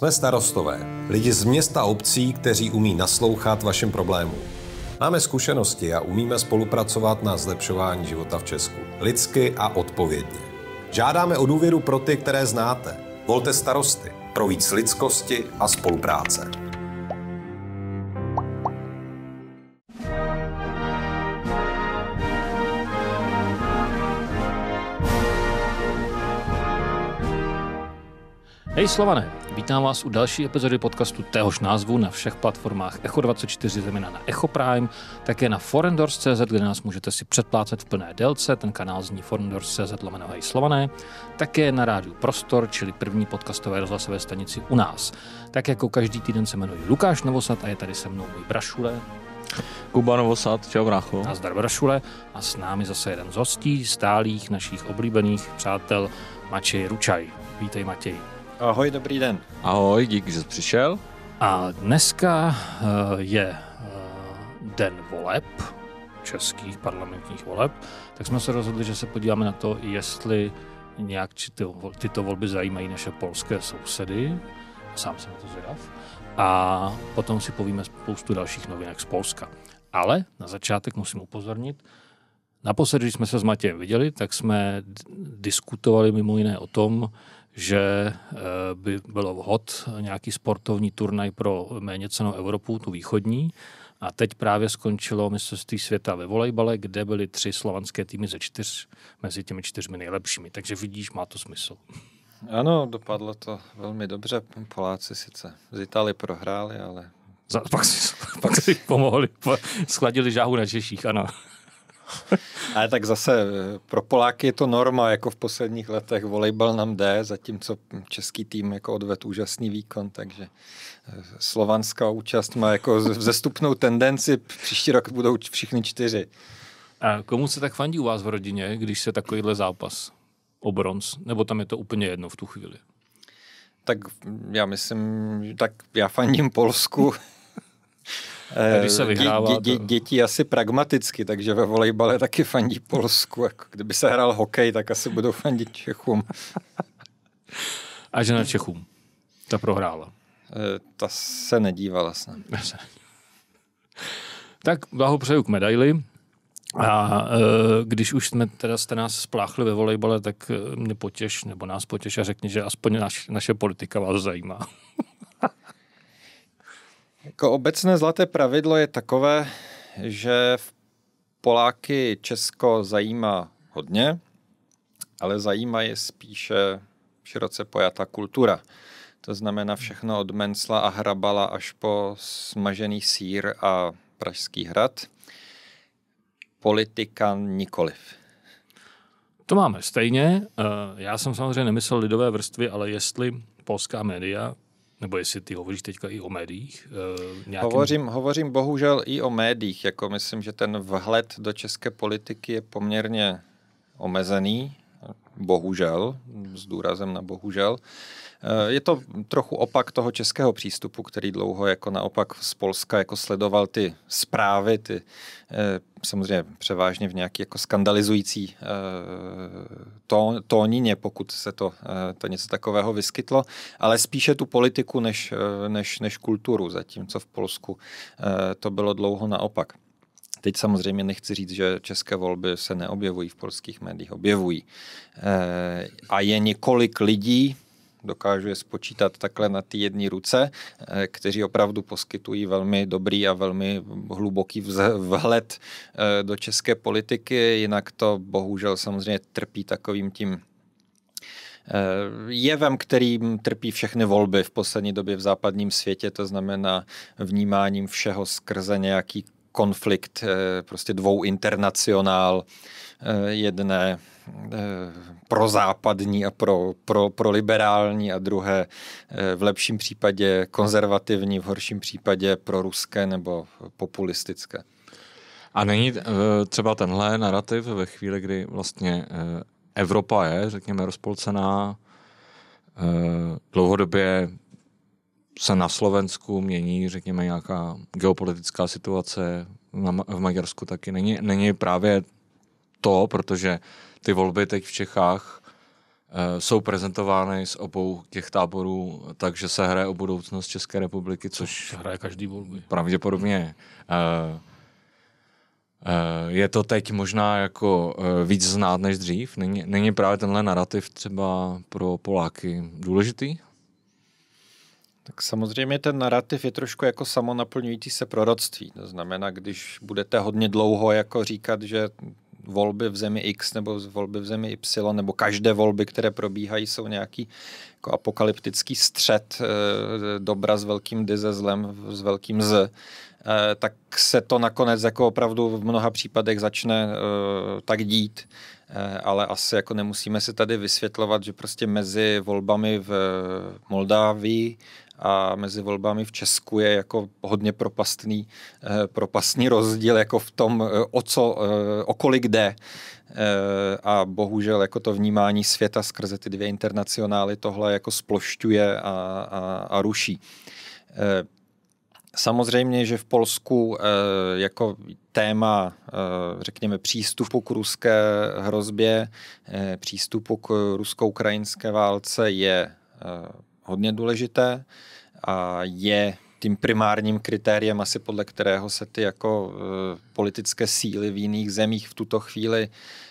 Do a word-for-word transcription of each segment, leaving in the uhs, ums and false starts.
Jsme starostové, lidi z města a obcí, kteří umí naslouchat vašim problémům. Máme zkušenosti a umíme spolupracovat na zlepšování života v Česku. Lidsky a odpovědně. Žádáme o důvěru pro ty, které znáte. Volte Starosty pro víc lidskosti a spolupráce. Hej Slované, vítám vás u další epizody podcastu téhož názvu na všech platformách Echo dvacet čtyři, zejména na Echo Prime, také na forendors tečka cz, kde nás můžete si předplácet v plné délce, ten kanál zní forendors tečka cz lomeno Hej Slované, také na rádiu Prostor, čili první podcastové rozhlasové stanici u nás. Tak jako každý týden se jmenuji Lukáš Novosad a je tady se mnou můj brašule. Kuba Novosad, čau brácho. Nazdar brašule a s námi zase jeden z hostí, stálých našich oblíbených přátel Matěj Ručaj. Vítej Matěj. Ahoj, dobrý den. Ahoj, díky, že jsi přišel. A dneska je den voleb, českých parlamentních voleb, tak jsme se rozhodli, že se podíváme na to, jestli nějak tyto volby zajímají naše polské sousedy. Sám jsem na to zvědav. A potom si povíme spoustu dalších novinek z Polska. Ale na začátek musím upozornit, naposledy, když jsme se s Matějem viděli, tak jsme diskutovali mimo jiné o tom, že by bylo vhod nějaký sportovní turnaj pro méněcennou Evropu, tu východní. A teď právě skončilo mistrovství světa ve volejbale, kde byly tři slovanské týmy ze čtyř mezi těmi čtyřmi nejlepšími. Takže vidíš, má to smysl. Ano, dopadlo to velmi dobře. Poláci sice z Itálie prohráli, ale... Za, pak, si, pak si pomohli, schladili žáhu na Češích, ano. Ale tak zase pro Poláky je to norma, jako v posledních letech volejbal nám jde, zatímco český tým jako odvedl úžasný výkon, takže slovanská účast má jako vzestupnou tendenci, příští rok budou všichni čtyři. A komu se tak fandí u vás v rodině, když se takovýhle zápas o bronz, nebo tam je to úplně jedno v tu chvíli? Tak já myslím, tak já fandím Polsku. Když se vyhrává, dě, dě, děti asi pragmaticky, takže ve volejbale taky fandí Polsku. Jako kdyby se hrál hokej, tak asi budou fandit Čechům. A žena Čechům? Ta prohrála? Ta se nedívala snad. Tak blahopřeju k medaili. A e, když už jsme teda jste nás spláchli ve volejbale, tak mě potěš, nebo nás potěš a řekni, že aspoň naš, naše politika vás zajímá. Jako obecné zlaté pravidlo je takové, že Poláky Česko zajímá hodně, ale zajímá je spíše široce pojatá kultura. To znamená všechno od Mencla a Hrabala až po smažený sýr a Pražský hrad. Politika nikoliv. To máme stejně. Já jsem samozřejmě nemyslel lidové vrstvy, ale jestli polská média, nebo jestli ty hovoříš teďka i o médiích? Nějakým... Hovořím, hovořím bohužel i o médiích. Jako myslím, že ten vhled do české politiky je poměrně omezený. Bohužel, s důrazem na bohužel. Je to trochu opak toho českého přístupu, který dlouho jako naopak z Polska jako sledoval ty zprávy, ty samozřejmě převážně v nějaký jako skandalizující tón, tónině, pokud se to, to něco takového vyskytlo, ale spíše tu politiku než, než, než kulturu, zatímco v Polsku to bylo dlouho naopak. Teď samozřejmě nechci říct, že české volby se neobjevují v polských médiích, objevují. A je několik lidí, dokážu je spočítat takhle na ty jedné ruce, kteří opravdu poskytují velmi dobrý a velmi hluboký vhled do české politiky, jinak to bohužel samozřejmě trpí takovým tím jevem, kterým trpí všechny volby v poslední době v západním světě, to znamená vnímáním všeho skrze nějaký konflikt prostě dvou internacionál, jedné prozápadní a pro, pro, pro liberální a druhé v lepším případě konzervativní, v horším případě pro ruské nebo populistické. A není třeba tenhle narrativ ve chvíli, kdy vlastně Evropa je, řekněme, rozpolcená, dlouhodobě se na Slovensku mění, řekněme, nějaká geopolitická situace, v Maďarsku taky. Není, není právě to, protože ty volby teď v Čechách jsou prezentovány z obou těch táborů, takže se hraje o budoucnost České republiky, což se hraje každý volby. Pravděpodobně je to teď možná jako víc znát než dřív. Není, není právě tenhle narrativ třeba pro Poláky důležitý? Tak samozřejmě ten narrativ je trošku jako samonaplňující se proroctví. To znamená, když budete hodně dlouho jako říkat, že volby v zemi X nebo volby v zemi Y, nebo každé volby, které probíhají, jsou nějaký jako apokalyptický střet e, dobra s velkým D se zlem, s velkým Z, e, tak se to nakonec jako opravdu v mnoha případech začne e, tak dít. E, ale asi jako nemusíme si tady vysvětlovat, že prostě mezi volbami v Moldávii a mezi volbami v Česku je jako hodně propastný, eh, propastný rozdíl jako v tom, eh, o co, eh, o kolik jde. Eh, a bohužel jako to vnímání světa skrze ty dvě internacionály tohle jako splošťuje a, a, a ruší. Eh, samozřejmě, že v Polsku eh, jako téma, eh, řekněme, přístupu k ruské hrozbě, eh, přístupu k rusko-ukrajinské válce je eh, hodně důležité a je tím primárním kritériem asi podle kterého se ty jako e, politické síly v jiných zemích v tuto chvíli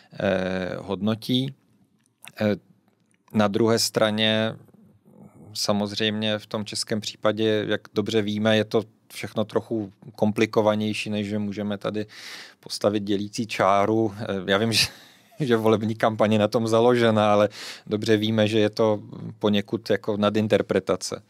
e, hodnotí. E, na druhé straně samozřejmě v tom českém případě, jak dobře víme, je to všechno trochu komplikovanější, než že můžeme tady postavit dělící čáru. E, já vím, že že volební kampaně na tom založena, ale dobře víme, že je to poněkud jako nadinterpretace.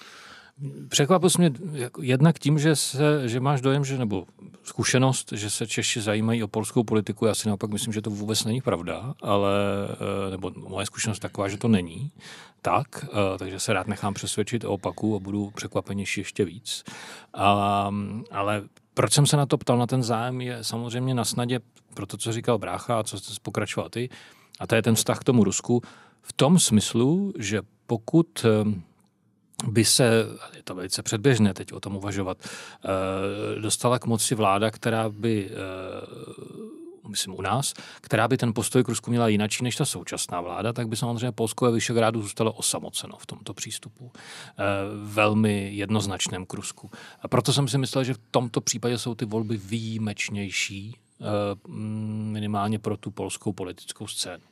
Překvapil jsi mě jednak tím, že, se, že máš dojem, že, nebo zkušenost, že se Češi zajímají o polskou politiku. Já si naopak myslím, že to vůbec není pravda, ale, nebo moje zkušenost taková, že to není tak, takže se rád nechám přesvědčit o opaku a budu překvapenější ještě víc. A, ale proč jsem se na to ptal, na ten zájem, je samozřejmě na snadě pro to, co říkal brácha a co jsi pokračoval ty, a to je ten vztah k tomu Rusku v tom smyslu, že pokud by se, je to velice předběžné teď o tom uvažovat, dostala k moci vláda, která by, myslím u nás, která by ten postoj k Rusku měla jinačí než ta současná vláda, tak by samozřejmě Polsko ve Vyšegrádu zůstalo osamoceno v tomto přístupu. Velmi jednoznačném k Rusku. A proto jsem si myslel, že v tomto případě jsou ty volby výjimečnější, minimálně pro tu polskou politickou scénu.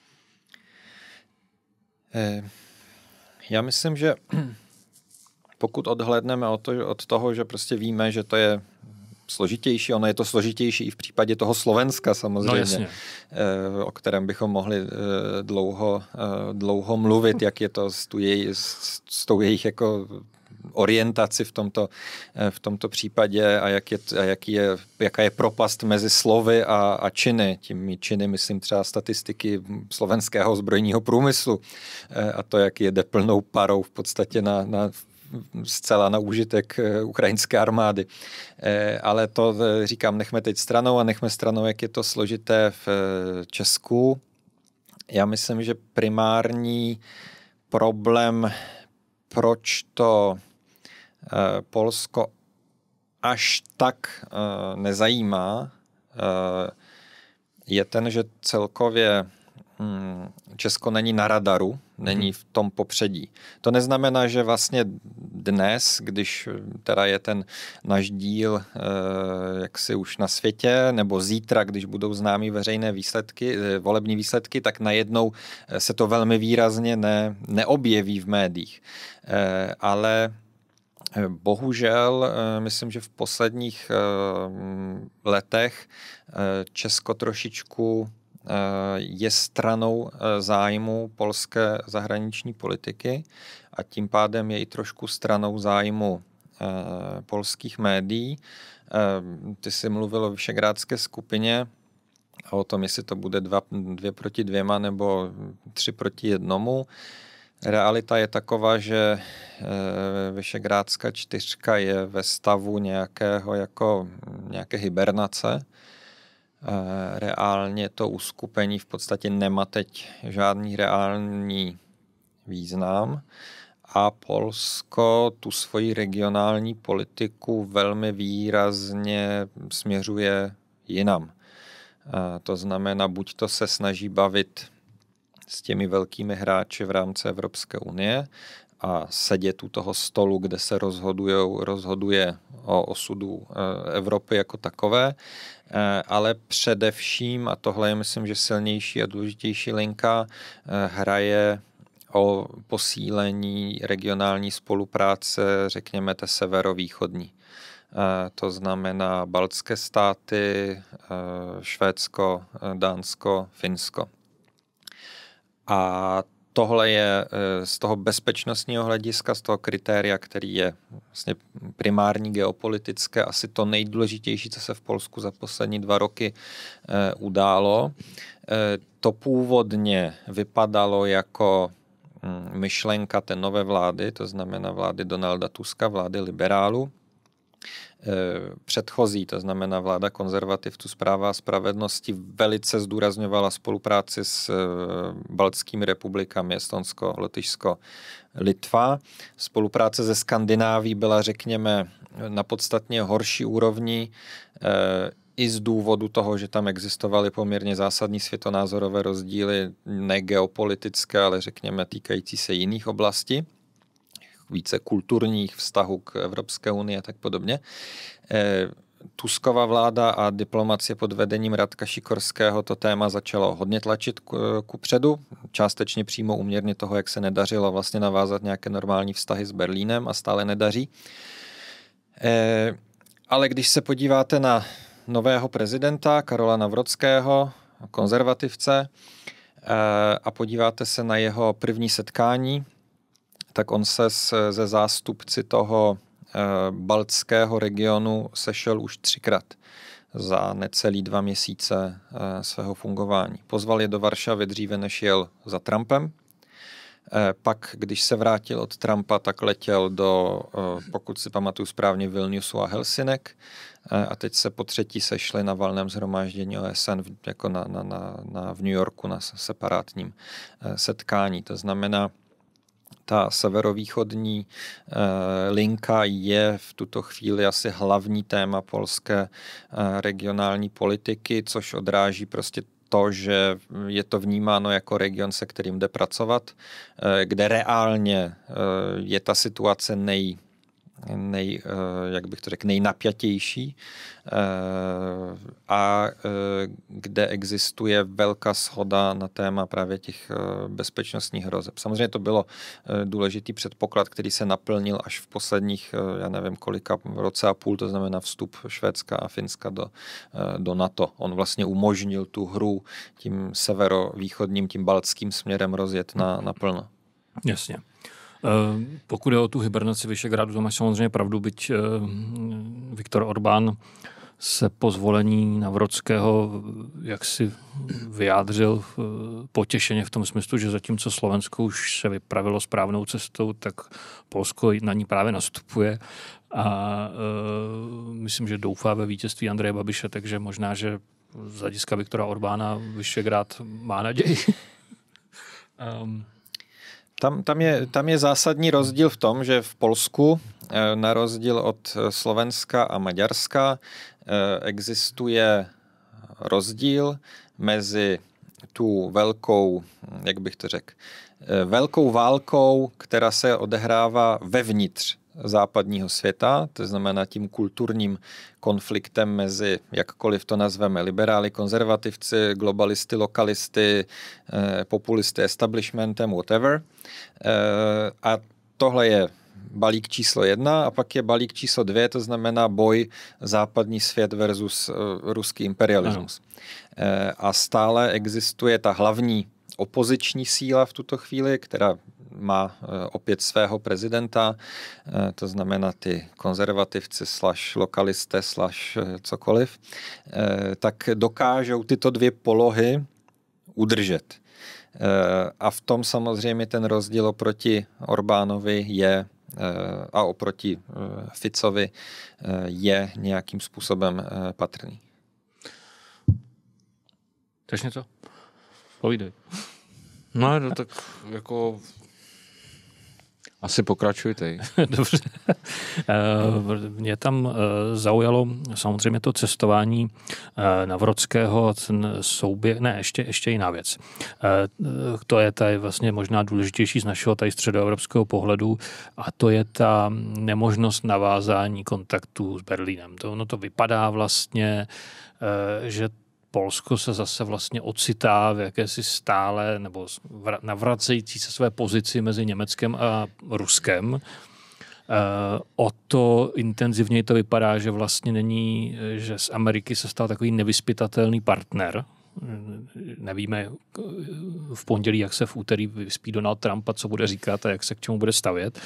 Já myslím, že pokud odhlédneme od, to, od toho, že prostě víme, že to je složitější, ono je to složitější i v případě toho Slovenska samozřejmě, no, o kterém bychom mohli dlouho, dlouho mluvit, jak je to s, tu jej, s, s tou jejich jako orientaci v tomto, v tomto případě a, jak je, a jaký je, jaká je propast mezi slovy a, a činy. Tím činy myslím třeba statistiky slovenského zbrojního průmyslu a to, jak jede plnou parou v podstatě na, na zcela na úžitek ukrajinské armády. Ale to říkám, nechme teď stranou a nechme stranou, jak je to složité v Česku. Já myslím, že primární problém, proč to Polsko až tak nezajímá, je ten, že celkově Česko není na radaru, není v tom popředí. To neznamená, že vlastně dnes, když teda je ten náš díl jaksi už na světě, nebo zítra, když budou známý veřejné výsledky, volební výsledky, tak najednou se to velmi výrazně ne, neobjeví v médiích. Ale bohužel, myslím, že v posledních letech Česko trošičku je stranou zájmu polské zahraniční politiky a tím pádem je i trošku stranou zájmu polských médií. Ty jsi mluvil o Visegrádské skupině a o tom, jestli to bude dva, dvě proti dvěma nebo tři proti jednomu. Realita je taková, že Visegrádská čtyřka je ve stavu nějakého jako nějaké hibernace. Reálně to uskupení v podstatě nemá teď žádný reálný význam a Polsko tu svoji regionální politiku velmi výrazně směřuje jinam. To znamená, buď to se snaží bavit s těmi velkými hráči v rámci Evropské unie a sedět u toho stolu, kde se rozhodujou, rozhoduje o osudu Evropy jako takové, ale především, a tohle je myslím, že silnější a důležitější linka, hraje o posílení regionální spolupráce, řekněme té severovýchodní. To znamená baltské státy, Švédsko, Dánsko, Finsko. A tohle je z toho bezpečnostního hlediska, z toho kritéria, který je vlastně primární geopolitické, asi to nejdůležitější, co se v Polsku za poslední dva roky událo. To původně vypadalo jako myšlenka té nové vlády, to znamená vlády Donalda Tuska, vlády liberálů. Předchozí, to znamená vláda konzervativců, Správa a spravedlnosti, velice zdůrazňovala spolupráci s baltskými republikami Estonsko, Lotyšsko, Litva. Spolupráce ze Skandinávií byla, řekněme, na podstatně horší úrovni i z důvodu toho, že tam existovaly poměrně zásadní světonázorové rozdíly, ne geopolitické, ale řekněme týkající se jiných oblastí, více kulturních vztahů k Evropské unii a tak podobně. Tuskova vláda a diplomacie pod vedením Radka Šikorského to téma začalo hodně tlačit ku předu, částečně přímo úměrně toho, jak se nedařilo vlastně navázat nějaké normální vztahy s Berlínem a stále nedaří. Ale když se podíváte na nového prezidenta Karola Nawrockiho, konzervativce, a podíváte se na jeho první setkání, tak on se ze zástupci toho baltského regionu sešel už třikrát za necelý dva měsíce svého fungování. Pozval je do Varšavy dříve, než jel za Trumpem. Pak, když se vrátil od Trumpa, tak letěl do, pokud si pamatuju správně, Vilniusu a Helsinek. A teď se po třetí sešli na valném shromáždění O S N jako na, na, na, na, v New Yorku na separátním setkání. To znamená, ta severovýchodní eh, linka je v tuto chvíli asi hlavní téma polské eh, regionální politiky, což odráží prostě to, že je to vnímáno jako region, se kterým jde pracovat, eh, kde reálně eh, je ta situace nej, nej, jak bych to řekl, nejnapjatější a kde existuje velká shoda na téma právě těch bezpečnostních hrozeb. Samozřejmě to bylo důležitý předpoklad, který se naplnil až v posledních, já nevím kolika, roce a půl, to znamená vstup Švédska a Finska do, do NATO. On vlastně umožnil tu hru tím severovýchodním, tím baltským směrem rozjet na, naplno. Jasně. Pokud je o tu hibernaci Visegrádu, to máš samozřejmě pravdu, byť Viktor Orbán se po zvolení Nawrockého jaksi vyjádřil potěšeně v tom smyslu, že zatímco Slovensko už se vypravilo správnou cestou, tak Polsko na ní právě nastupuje a uh, myslím, že doufá ve vítězství Andreje Babiše, takže možná, že z hlediska Viktora Orbána Visegrád má naději. um, Tam, tam, je, tam je zásadní rozdíl v tom, že v Polsku, na rozdíl od Slovenska a Maďarska, existuje rozdíl mezi tu velkou, jak bych to řekl, velkou válkou, která se odehrává vevnitř západního světa, to znamená tím kulturním konfliktem mezi, jakkoliv to nazveme, liberály, konzervativci, globalisty, lokalisty, populisty, establishmentem, whatever. A tohle je balík číslo jedna a pak je balík číslo dvě, to znamená boj západní svět versus ruský imperialismus. Ano. A stále existuje ta hlavní opoziční síla v tuto chvíli, která má opět svého prezidenta, to znamená ty konzervativci slash lokalisté slash cokoliv, tak dokážou tyto dvě polohy udržet. A v tom samozřejmě ten rozdíl oproti Orbánovi je a oproti Ficovi je nějakým způsobem patrný. Chceš něco? Povídej. No, no tak jako Asi pokračujte. Dobře. Mě tam zaujalo samozřejmě to cestování Navrodského, ten souběh, ne, ještě, ještě jiná věc. To je tady vlastně možná důležitější z našeho tady středoevropského pohledu a to je ta nemožnost navázání kontaktů s Berlínem. To, ono to vypadá vlastně, že Polsko se zase vlastně ocitá v jakési stále nebo navracející se své pozici mezi Německem a Ruskem. O to intenzivněji to vypadá, že vlastně není, že z Ameriky se stal takový nevyspytatelný partner. Nevíme v pondělí, jak se v úterý vyspí Donald Trump a co bude říkat a jak se k čemu bude stavět.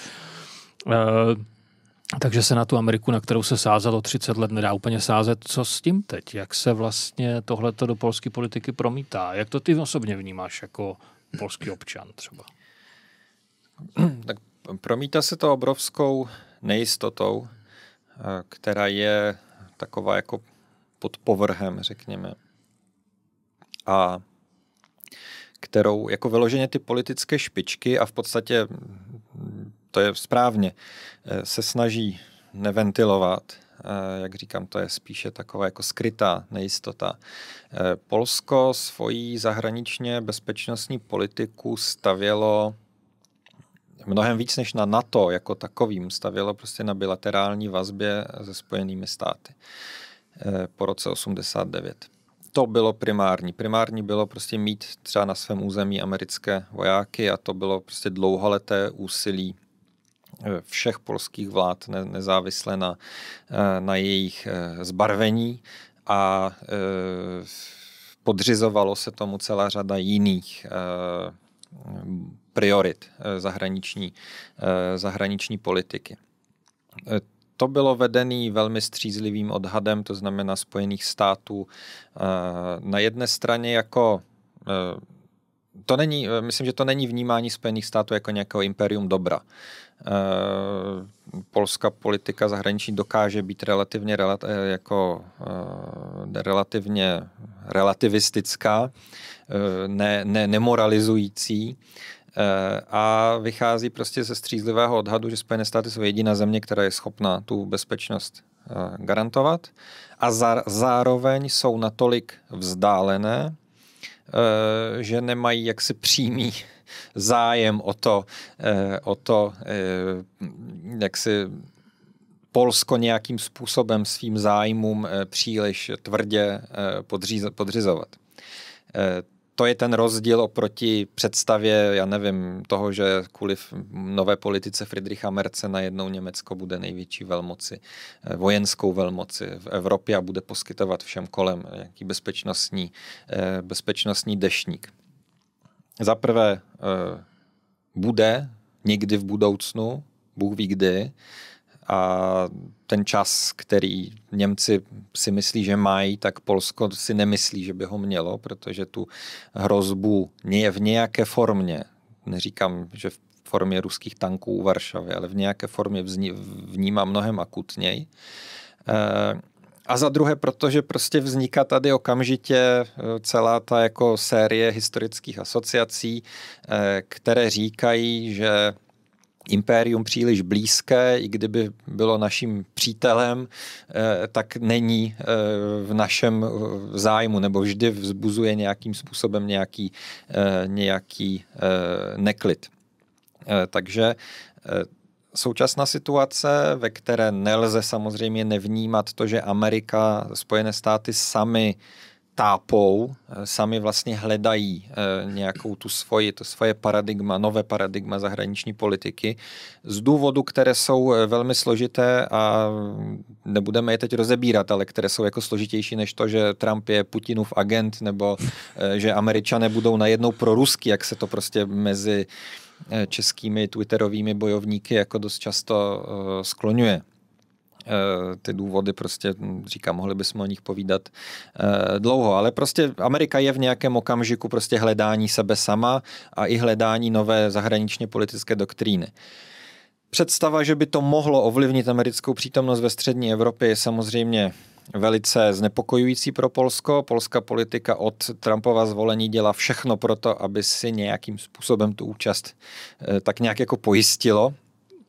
Takže se na tu Ameriku, na kterou se sázelo třicet let, nedá úplně sázet. Co s tím teď? Jak se vlastně tohleto do polské politiky promítá? Jak to ty osobně vnímáš jako polský občan třeba? Tak promítá se to obrovskou nejistotou, která je taková jako pod povrchem, řekněme. A kterou jako vyloženě ty politické špičky a v podstatě to je správně, se snaží neventilovat. Jak říkám, to je spíše taková jako skrytá nejistota. Polsko svoji zahraničně bezpečnostní politiku stavělo mnohem víc než na NATO jako takovým, stavělo prostě na bilaterální vazbě se Spojenými státy po roce osmdesát devět. To bylo primární. Primární bylo prostě mít třeba na svém území americké vojáky a to bylo prostě dlouholeté úsilí všech polských vlád nezávisle na, na jejich zbarvení a podřizovalo se tomu celá řada jiných priorit zahraniční, zahraniční politiky. To bylo vedené velmi střízlivým odhadem, to znamená Spojených států. Na jedné straně jako to není, myslím, že to není vnímání Spojených států jako nějakého imperium dobra. Polská politika zahraniční dokáže být relativně, jako, relativně relativistická, ne, ne, nemoralizující a vychází prostě ze střízlivého odhadu, že Spojené státy jsou jediná země, která je schopná tu bezpečnost garantovat a zároveň jsou natolik vzdálené, že nemají jaksi přímý zájem o to, o to jak si Polsko nějakým způsobem svým zájmům příliš tvrdě podřizovat. To je ten rozdíl oproti představě, já nevím, toho, že kvůli nové politice Friedricha Merze najednou Německo bude největší velmoci, vojenskou velmoci v Evropě a bude poskytovat všem kolem nějaký bezpečnostní, bezpečnostní deštník. Za prvé bude někdy v budoucnu, Bůh ví kdy, a ten čas, který Němci si myslí, že mají, tak Polsko si nemyslí, že by ho mělo, protože tu hrozbu je v nějaké formě, neříkám, že v formě ruských tanků u Varšavy, ale v nějaké formě vnímá mnohem akutněji. A za druhé, protože prostě vzniká tady okamžitě celá ta jako série historických asociací, které říkají, že impérium příliš blízké, i kdyby bylo naším přítelem, tak není v našem zájmu, nebo vždy vzbuzuje nějakým způsobem nějaký, nějaký neklid. Takže současná situace, ve které nelze samozřejmě nevnímat to, že Amerika, Spojené státy sami tápou, sami vlastně hledají nějakou tu svoji, to svoje paradigma, nové paradigma zahraniční politiky z důvodů, které jsou velmi složité a nebudeme je teď rozebírat, ale které jsou jako složitější než to, že Trump je Putinův agent nebo že Američané budou najednou proruský, jak se to prostě mezi českými twitterovými bojovníky jako dost často skloňuje. Ty důvody prostě, říkám, mohli bychom o nich povídat dlouho, ale prostě Amerika je v nějakém okamžiku prostě hledání sebe sama a i hledání nové zahraničně politické doktríny. Představa, že by to mohlo ovlivnit americkou přítomnost ve střední Evropě, je samozřejmě velice znepokojující pro Polsko. Polská politika od Trumpova zvolení dělá všechno pro to, aby si nějakým způsobem tu účast tak nějak jako pojistilo.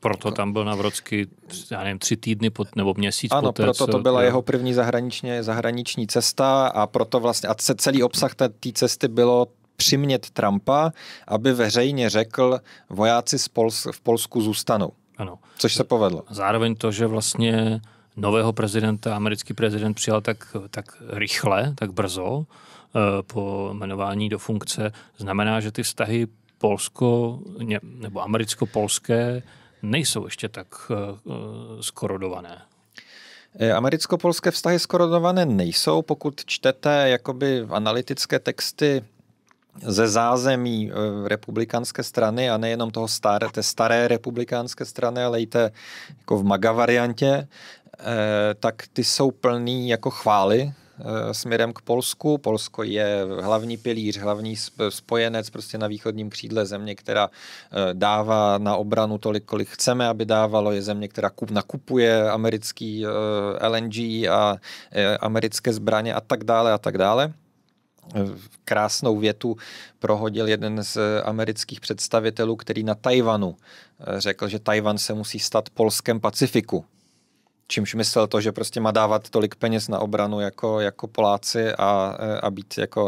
Proto tam byl Navrocký, já nevím, tři týdny pot, nebo měsíc ano, poté. Ano, proto to co, byla jo. jeho první zahraniční, zahraniční cesta a proto vlastně, a celý obsah té cesty bylo přimět Trumpa, aby veřejně řekl, vojáci z Pols- v Polsku zůstanou. Ano. Což se povedlo. Zároveň to, že vlastně nového prezidenta, americký prezident přijal tak, tak rychle, tak brzo po jmenování do funkce, znamená, že ty vztahy Polsko nebo americko-polské nejsou ještě tak skorodované. Americko-polské vztahy skorodované nejsou, pokud čtete jakoby analytické texty ze zázemí republikánské strany a nejenom toho staré, té staré republikánské strany, ale i té jako v MAGA variantě, tak ty jsou plný jako chvály směrem k Polsku. Polsko je hlavní pilíř, hlavní spojenec prostě na východním křídle, země, která dává na obranu tolik, kolik chceme, aby dávalo. Je země, která nakupuje americký L N G a americké zbraně a tak dále a tak dále. Krásnou větu prohodil jeden z amerických představitelů, který na Tajvanu řekl, že Tajvan se musí stát Polskem Pacifiku. Čímž myslel to, že prostě má dávat tolik peněz na obranu jako, jako Poláci a, a být jako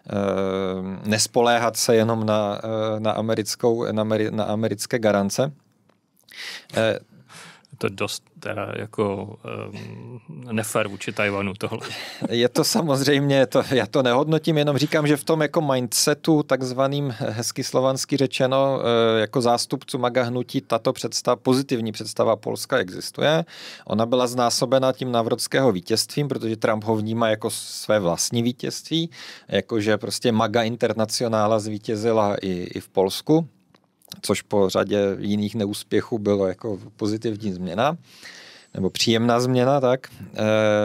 e, nespoléhat se jenom na, na, americkou, na, na americké garance. E, to dost teda jako um, nefér vůči Tajvanu tohle. Je to samozřejmě, to, já to nehodnotím, jenom říkám, že v tom jako mindsetu, takzvaným hezky slovansky řečeno, jako zástupců MAGA hnutí, tato představa, pozitivní představa Polska existuje. Ona byla znásobena tím Navrockého vítězstvím, protože Trump ho vnímá jako své vlastní vítězství, jakože prostě MAGA internacionála zvítězila i, i v Polsku, což po řadě jiných neúspěchů bylo jako pozitivní změna, nebo příjemná změna, tak. E,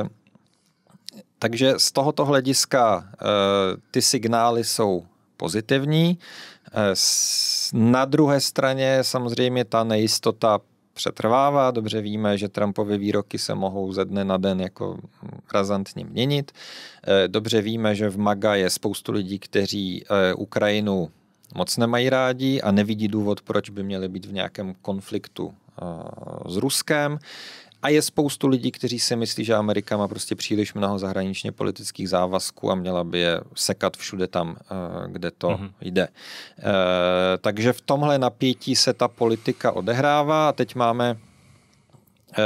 takže z tohoto hlediska e, ty signály jsou pozitivní. E, s, na druhé straně samozřejmě ta nejistota přetrvává. Dobře víme, že Trumpovy výroky se mohou ze dne na den jako razantně měnit. E, dobře víme, že v MAGA je spoustu lidí, kteří e, Ukrajinu moc nemají rádi a nevidí důvod, proč by měli být v nějakém konfliktu uh, s Ruskem. A je spoustu lidí, kteří si myslí, že Amerika má prostě příliš mnoho zahraničně politických závazků a měla by je sekat všude tam, uh, kde to mm-hmm. jde. Uh, takže v tomhle napětí se ta politika odehrává a teď máme uh,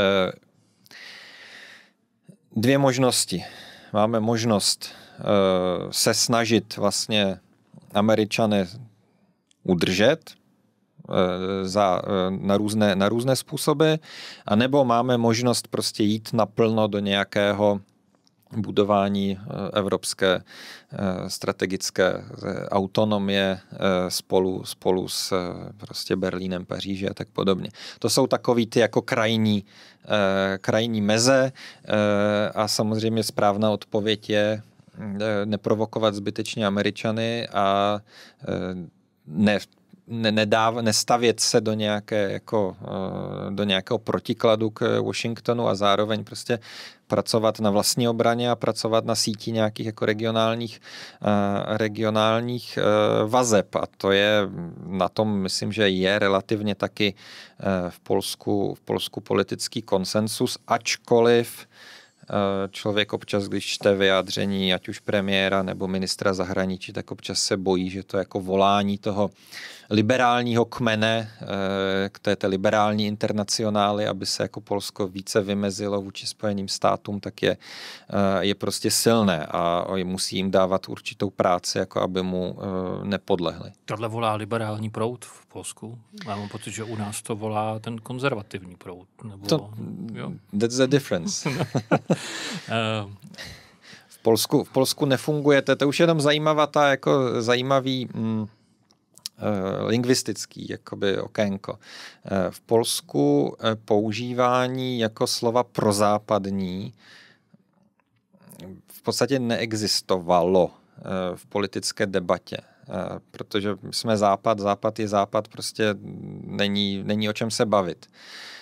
dvě možnosti. Máme možnost uh, se snažit vlastně Američané udržet za, na, různé, na různé způsoby, anebo máme možnost prostě jít naplno do nějakého budování evropské strategické autonomie spolu, spolu s prostě Berlínem, Paříži a tak podobně. To jsou takový ty jako krajní, krajní meze a samozřejmě správná odpověď je neprovokovat zbytečně Američany a ne, ne, nedáv, nestavět se do, nějaké, jako, do nějakého protikladu k Washingtonu a zároveň prostě pracovat na vlastní obraně a pracovat na síti nějakých jako regionálních, regionálních vazeb. A to je na tom, myslím, že je relativně taky v Polsku, v Polsku politický konsensus, ačkoliv člověk občas, když čte vyjádření ať už premiéra nebo ministra zahraničí, tak občas se bojí, že to jako volání toho liberálního kmene k té, té liberální internacionály, aby se jako Polsko více vymezilo vůči Spojeným státům, tak je, je prostě silné a musí jim dávat určitou práci, jako aby mu nepodlehli. Tohle volá liberální proud v Polsku? Já mám pocit, že u nás to volá ten konzervativní proud. Nebo, to, jo? That's the difference. v, Polsku, v Polsku nefunguje, to, to už je jenom zajímavá ta, jako zajímavý mm, lingvistický jakoby okénko. V Polsku používání jako slova prozápadní v podstatě neexistovalo v politické debatě, protože jsme západ, západ je západ, prostě není, není o čem se bavit.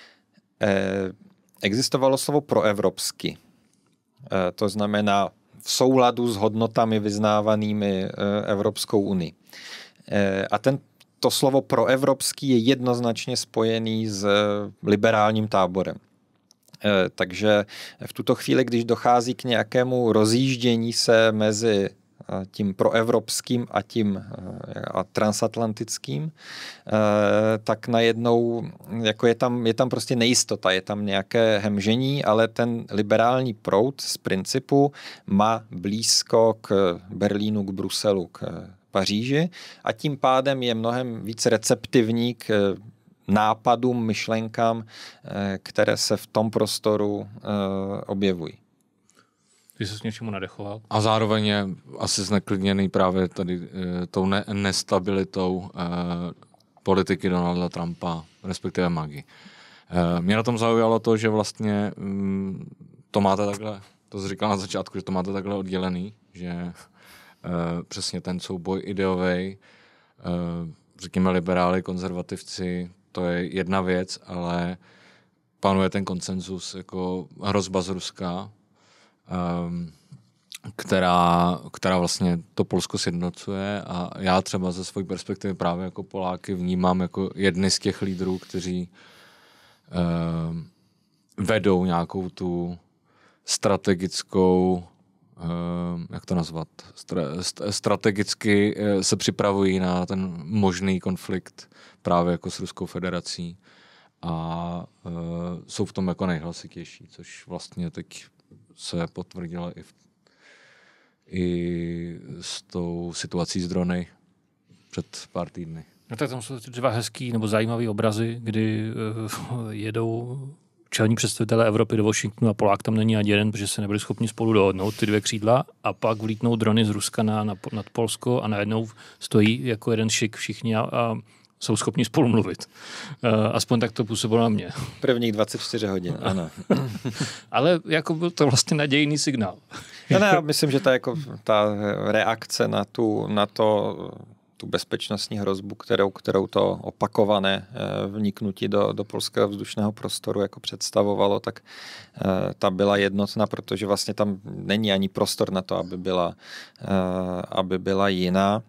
Existovalo slovo proevropsky. To znamená v souladu s hodnotami vyznávanými Evropskou unii. A ten to slovo proevropský je jednoznačně spojený s liberálním táborem. Takže v tuto chvíli, když dochází k nějakému rozjíždění se mezi tím proevropským a tím a transatlantickým, tak najednou jako je tam, je tam prostě nejistota, je tam nějaké hemžení, ale ten liberální proud z principu má blízko k Berlínu, k Bruselu, k Paříži a tím pádem je mnohem víc receptivní k nápadům, myšlenkám, které se v tom prostoru objevují. Ty jsi s něčemu nadechoval? A zároveň je asi zneklidněný právě tady e, tou ne- nestabilitou e, politiky Donalda Trumpa, respektive Magi. E, mě na tom zaujalo to, že vlastně mm, to máte takhle, to jsi říkal na začátku, že to máte takhle oddělený, že e, přesně ten souboj ideový, e, řekněme liberáli, konzervativci, to je jedna věc, ale panuje ten konsenzus jako hrozba z Ruska, Um, která, která vlastně to Polsko sjednocuje a já třeba ze své perspektivy právě jako Poláky vnímám jako jedny z těch lídrů, kteří um, vedou nějakou tu strategickou, um, jak to nazvat, Stra- strategicky se připravují na ten možný konflikt právě jako s Ruskou federací a uh, jsou v tom jako nejhlasitější, což vlastně teď se potvrdila i, v, i s tou situací s drony před pár týdny. No tak tam jsou dva hezký nebo zajímavý obrazy, kdy uh, jedou čelní představitelé Evropy do Washingtonu a Polák tam není ani jeden, protože se nebyli schopni spolu dohodnout ty dvě křídla a pak vlítnou drony z Ruska na, na, nad Polsko a najednou stojí jako jeden šik všichni a, a jsou schopni spolu mluvit. Uh, aspoň tak to působilo na mě. Prvních dvacet čtyři hodin, ano. Ale jako byl to vlastně nadějný signál. No, ne, myslím, že ta, jako, ta reakce na, tu, na to, tu bezpečnostní hrozbu, kterou, kterou to opakované vniknutí do, do polského vzdušného prostoru jako představovalo, tak ta byla jednotná, protože vlastně tam není ani prostor na to, aby byla, aby byla jiná.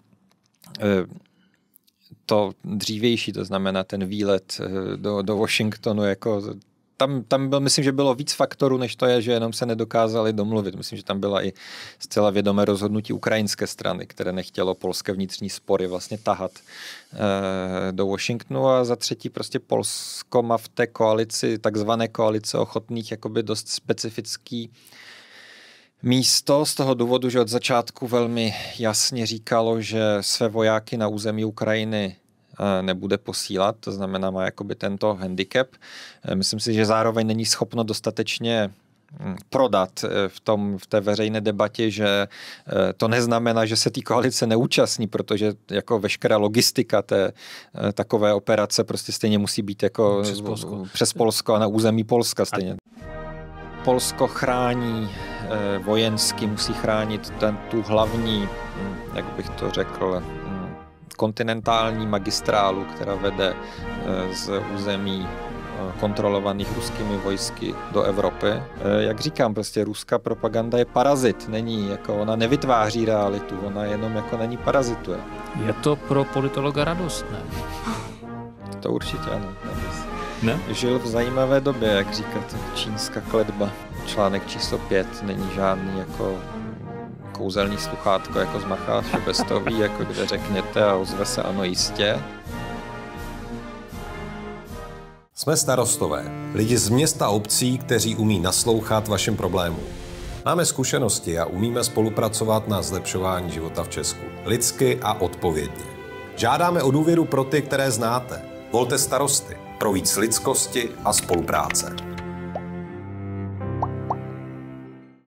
To dřívější, to znamená ten výlet do, do Washingtonu, jako tam, tam byl, myslím, že bylo víc faktorů, než to je, že jenom se nedokázali domluvit. Myslím, že tam byla i zcela vědomé rozhodnutí ukrajinské strany, které nechtělo polské vnitřní spory vlastně tahat eh, do Washingtonu a za třetí prostě Polsko má v té koalici, takzvané koalice ochotných, jakoby dost specifický místo z toho důvodu, že od začátku velmi jasně říkalo, že své vojáky na území Ukrajiny nebude posílat, to znamená má jakoby tento handicap. Myslím si, že zároveň není schopno dostatečně prodat v, tom, v té veřejné debatě, že to neznamená, že se té koalice neúčastní, protože jako veškerá logistika té takové operace prostě stejně musí být jako přes Polsko, přes Polsko a na území Polska stejně. Polsko chrání vojensky, musí chránit ten, tu hlavní, jak bych to řekl, kontinentální magistrálu, která vede z území kontrolovaných ruskými vojsky do Evropy. Jak říkám, prostě ruská propaganda je parazit, není, jako ona nevytváří realitu, ona jenom jako na ní parazituje. Je to pro politologa radost, ne? To určitě ano. Ne? Žil v zajímavé době, jak říkat čínská kletba. Článek číslo pět není žádný jako kouzelný sluchátko jako z Macháše Bestový, jako kde řekněte a ozve se ano jistě. Jsme starostové, lidi z města a obcí, kteří umí naslouchat vašim problémům. Máme zkušenosti a umíme spolupracovat na zlepšování života v Česku. Lidsky a odpovědně. Žádáme o důvěru pro ty, které znáte. Volte starosty pro víc lidskosti a spolupráce.